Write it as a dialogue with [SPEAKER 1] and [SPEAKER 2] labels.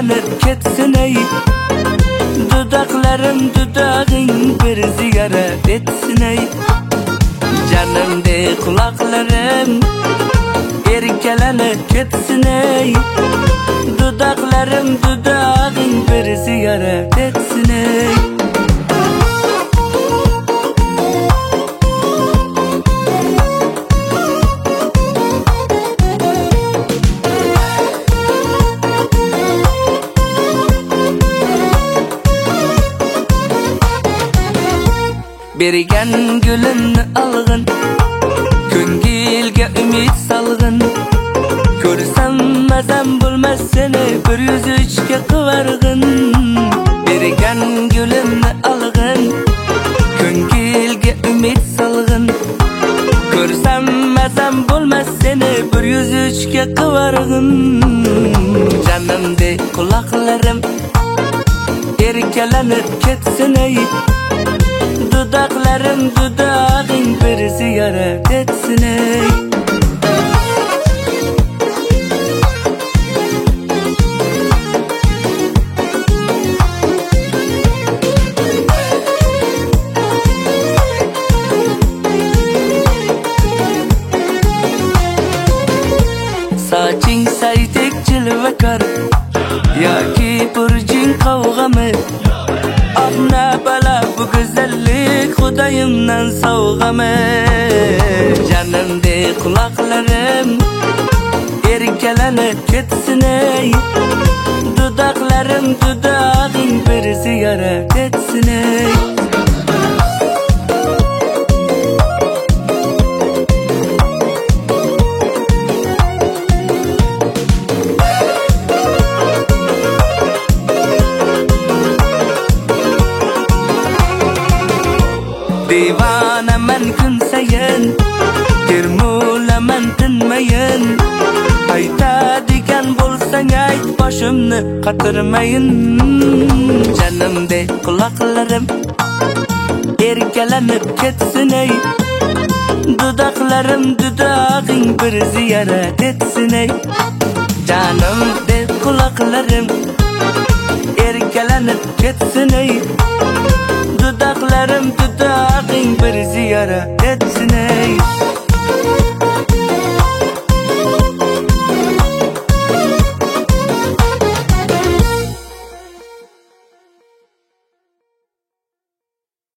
[SPEAKER 1] erkalanır ketsin ey. Dudaklarım dudağın bir ziyaret etsin ey. Canım de kulaklarım erkalanır ketsin ey. Dudaklarım dudağın bir ziyaret etsin ey. Bergen gülünü algın, köngilge ümit salgın. Görsem mazam bulmaz seni, bir yüzü içke kıvargın. Bergen gülünü algın, köngilge ümit salgın. Görsem mazam bulmaz seni, bir yüzü içke kıvargın. Canım de kulaklarım erkalanır ketsin ey. Dudaklarım dudağın bir ziyaret etsin ey. Saçın saytek cilvekar, yaki burcun kavga mı? Ah ne bala bu güzellik, Hudayımdan savga mı? Canım de kulaklarım erkalanır ketsin ey. Dudaklarım dudağın bir ziyaret etsin ey. Divana men kun sayin, girmula men tinmayin. Aytadigan bo'lsang ayt, boshimni qatirmayin. Canım de kulaklarım erkalanib ketsin ey. Dudaklarım dudağın bir ziyaret etsin ey. Canım de kulaklarım erkalanib ketsin ey.